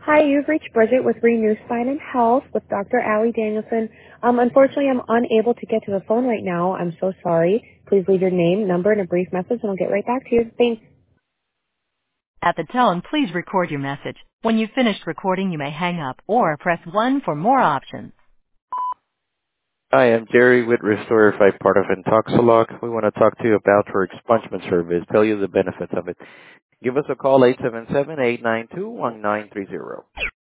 Hi, you've reached Bridget with Renew Spine and Health with Dr. Allie Danielson. Unfortunately, I'm unable to get to the phone right now. I'm so sorry. Please leave your name, number, and a brief message, and I'll get right back to you. Thanks. At the tone, please record your message. When you've finished recording, you may hang up or press 1 for more options. Hi, I'm Jerry with Restore 5 part of Intoxilog. We want to talk to you about our expungement service, tell you the benefits of it. Give us a call, 877-892-1930.